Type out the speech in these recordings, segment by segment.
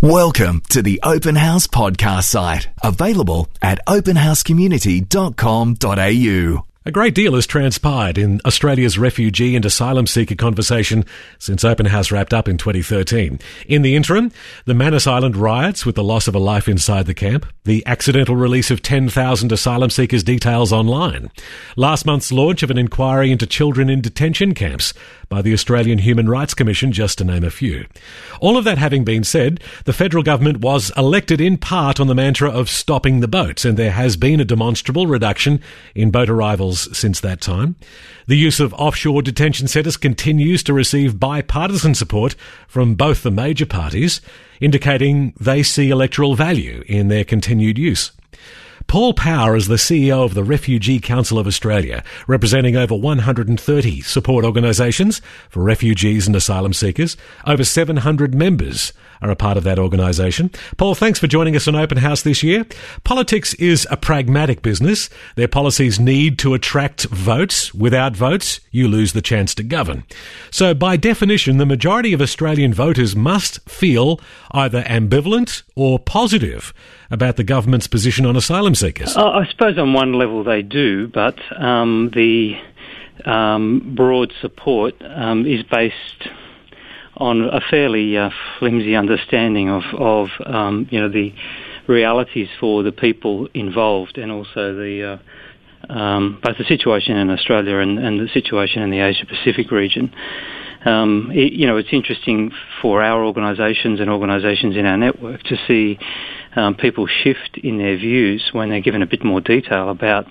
Welcome to the Open House podcast site, available at openhousecommunity.com.au. A great deal has transpired in Australia's refugee and asylum seeker conversation since Open House wrapped up in 2013. In the interim, the Manus Island riots with the loss of a life inside the camp, the accidental release of 10,000 asylum seekers' details online, last month's launch of an inquiry into children in detention camps by the Australian Human Rights Commission, just to name a few. All of that having been said, the federal government was elected in part on the mantra of stopping the boats, and there has been a demonstrable reduction in boat arrivals since that time. The use of offshore detention centres continues to receive bipartisan support from both the major parties, indicating they see electoral value in their continued use. Paul Power is the CEO of the Refugee Council of Australia, representing over 130 support organisations for refugees and asylum seekers. Over 700 members are a part of that organisation. Paul, thanks for joining us on Open House this year. Politics is a pragmatic business. Their policies need to attract votes. Without votes, you lose the chance to govern. So by definition, the majority of Australian voters must feel either ambivalent or positive about the government's position on asylum seekers. I suppose on one level they do, but the broad support is based on a fairly flimsy understanding of the realities for the people involved, and also the both the situation in Australia and the situation in the Asia Pacific region. It's interesting for our organisations and organisations in our network to see people shift in their views when they're given a bit more detail about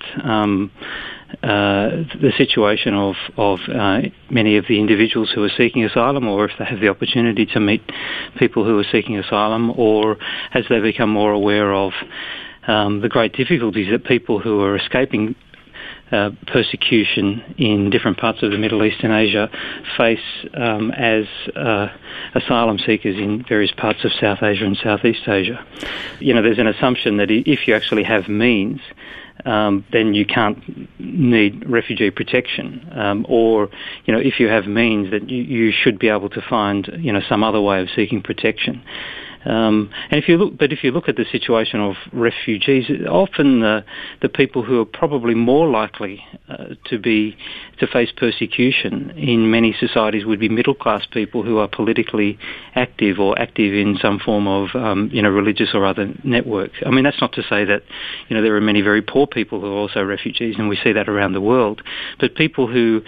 the situation of many of the individuals who are seeking asylum, or if they have the opportunity to meet people who are seeking asylum, or as they become more aware of the great difficulties that people who are escaping persecution in different parts of the Middle East and Asia face as asylum seekers in various parts of South Asia and Southeast Asia. There's an assumption that if you actually have means, then you can't need refugee protection, or if you have means, that you should be able to find some other way of seeking protection. And if you look at the situation of refugees, often the people who are probably more likely to face persecution in many societies would be middle class people who are politically active or active in some form of religious or other network. I mean, that's not to say that there are many very poor people who are also refugees, and we see that around the world. But people who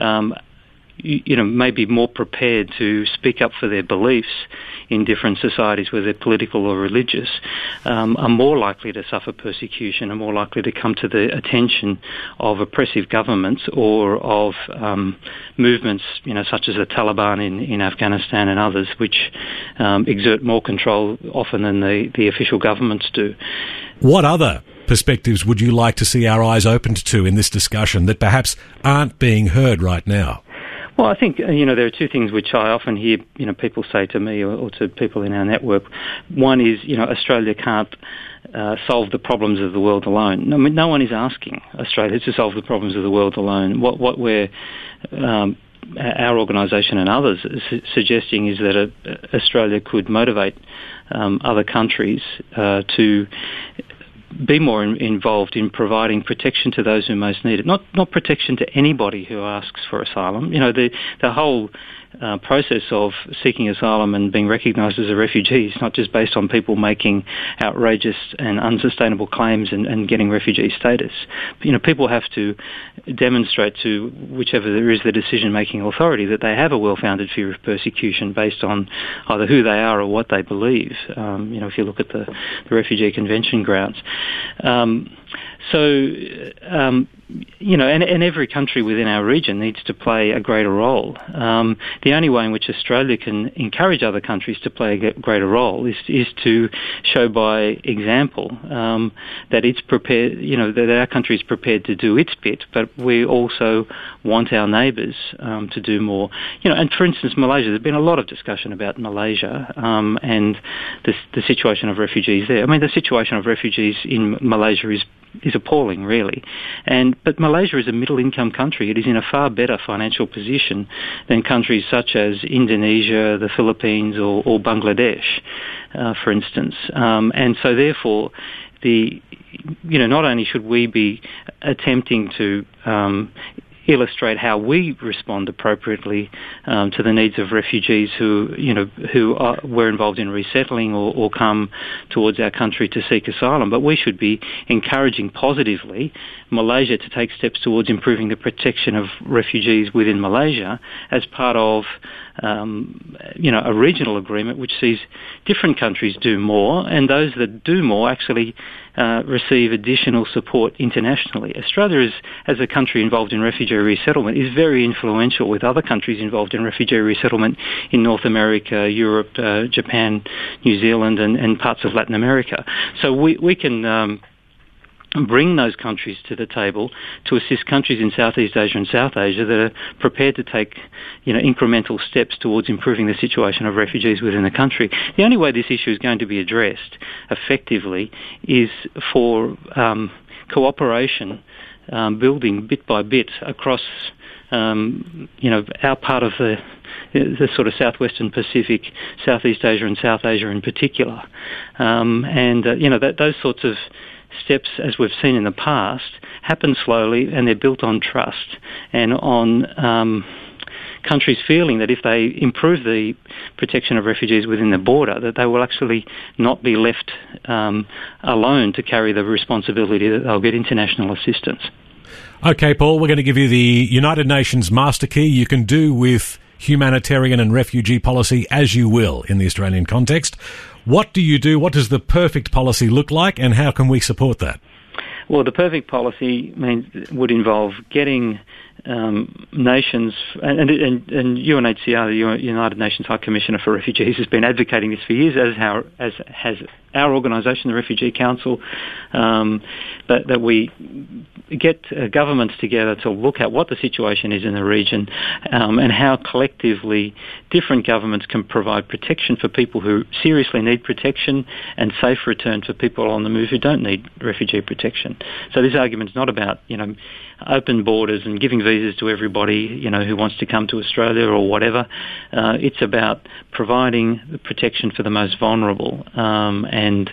may be more prepared to speak up for their beliefs in different societies, whether they're political or religious, are more likely to suffer persecution, are more likely to come to the attention of oppressive governments or of movements, such as the Taliban in Afghanistan and others, which exert more control often than the official governments do. What other perspectives would you like to see our eyes opened to in this discussion that perhaps aren't being heard right now? Well, I think, there are two things which I often hear, people say to me or to people in our network. One is, Australia can't solve the problems of the world alone. I mean, no one is asking Australia to solve the problems of the world alone. What we're our organisation and others suggesting is that Australia could motivate other countries to be more involved in providing protection to those who most need it. Not protection to anybody who asks for asylum. The whole process of seeking asylum and being recognised as a refugee is not just based on people making outrageous and unsustainable claims and getting refugee status. People have to demonstrate to whichever there is the decision-making authority that they have a well-founded fear of persecution based on either who they are or what they believe. If you look at the Refugee Convention grounds. And every country within our region needs to play a greater role. The only way in which Australia can encourage other countries to play a greater role is to show by example that it's prepared, that our country is prepared to do its bit, but we also want our neighbours to do more. And for instance, Malaysia, there's been a lot of discussion about Malaysia and the situation of refugees there. I mean, the situation of refugees in Malaysia is appalling, really. But Malaysia is a middle-income country. It is in a far better financial position than countries such as Indonesia, the Philippines, or Bangladesh, for instance. And so, therefore, not only should we be attempting to illustrate how we respond appropriately to the needs of refugees who were involved in resettling or come towards our country to seek asylum, but we should be encouraging positively Malaysia to take steps towards improving the protection of refugees within Malaysia as part of a regional agreement which sees different countries do more, and those that do more actually receive additional support internationally. Australia, as a country involved in refugee resettlement, is very influential with other countries involved in refugee resettlement in North America, Europe, Japan, New Zealand, and parts of Latin America. So we can bring those countries to the table to assist countries in Southeast Asia and South Asia that are prepared to take, incremental steps towards improving the situation of refugees within the country. The only way this issue is going to be addressed effectively is for cooperation, building bit by bit across, our part of the sort of Southwestern Pacific, Southeast Asia and South Asia in particular. Those sorts of steps, as we've seen in the past, happen slowly, and they're built on trust and on countries feeling that if they improve the protection of refugees within the border, that they will actually not be left alone to carry the responsibility that they'll get international assistance. Okay, Paul, we're going to give you the United Nations master key. You can do with humanitarian and refugee policy as you will in the Australian context. What do you do? What does the perfect policy look like, and how can we support that? Well, the perfect policy would involve getting nations, and UNHCR, the United Nations High Commissioner for Refugees, has been advocating this for years, as has our organisation, the Refugee Council, that we get governments together to look at what the situation is in the region and how collectively different governments can provide protection for people who seriously need protection and safe return for people on the move who don't need refugee protection. So this argument is not about, open borders and giving visas to everybody, who wants to come to Australia or whatever. It's about providing protection for the most vulnerable, and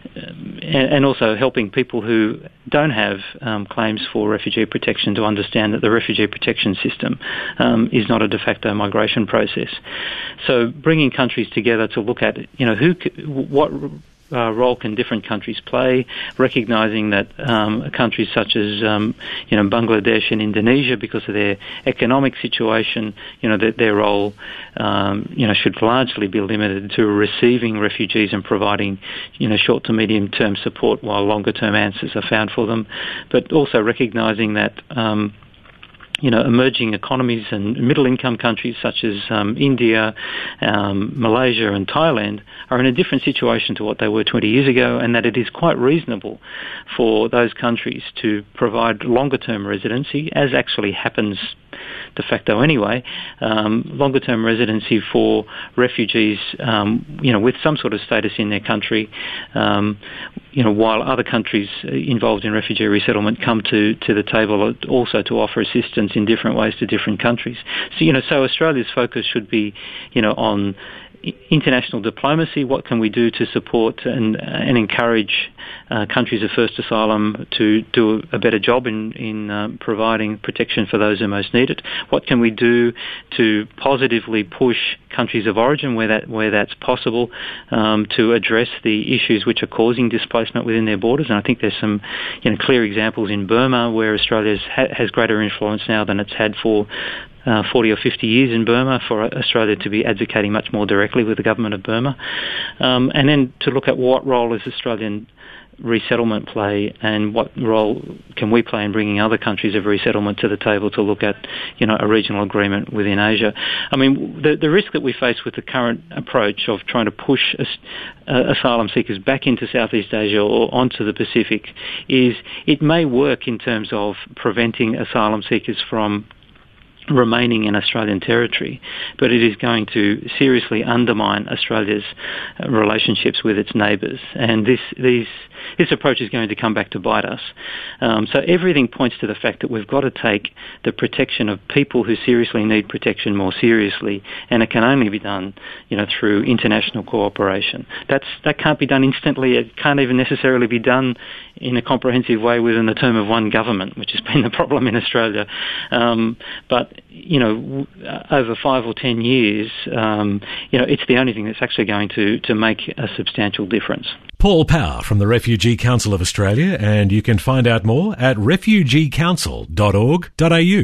also helping people who don't have claims for refugee protection to understand that the refugee protection system is not a de facto migration process. So bringing countries together to look at, what role can different countries play, recognising that countries such as Bangladesh and Indonesia, because of their economic situation, that their role should largely be limited to receiving refugees and providing short to medium term support while longer term answers are found for them, but also recognising that emerging economies and middle-income countries such as India, Malaysia and Thailand are in a different situation to what they were 20 years ago, and that it is quite reasonable for those countries to provide longer-term residency, as actually happens de facto anyway, longer-term residency for refugees, with some sort of status in their country, while other countries involved in refugee resettlement come to the table also to offer assistance in different ways to different countries. So Australia's focus should be, on international diplomacy. What can we do to support and encourage countries of first asylum to do a better job in providing protection for those who most need it? What can we do to positively push countries of origin where that's possible to address the issues which are causing displacement within their borders? And I think there's some clear examples in Burma where Australia has greater influence now than it's had for 40 or 50 years in Burma, for Australia to be advocating much more directly with the government of Burma. And then to look at what role does Australian resettlement play, and what role can we play in bringing other countries of resettlement to the table to look at, a regional agreement within Asia. I mean, the risk that we face with the current approach of trying to push asylum seekers back into Southeast Asia or onto the Pacific is it may work in terms of preventing asylum seekers from remaining in Australian territory, but it is going to seriously undermine Australia's relationships with its neighbours. And this approach is going to come back to bite us. So everything points to the fact that we've got to take the protection of people who seriously need protection more seriously, and it can only be done, through international cooperation. That can't be done instantly. It can't even necessarily be done in a comprehensive way within the term of one government, which has been the problem in Australia. But over 5 or 10 years, it's the only thing that's actually going to make a substantial difference. Paul Power from the Refugee Council of Australia, and you can find out more at refugeecouncil.org.au.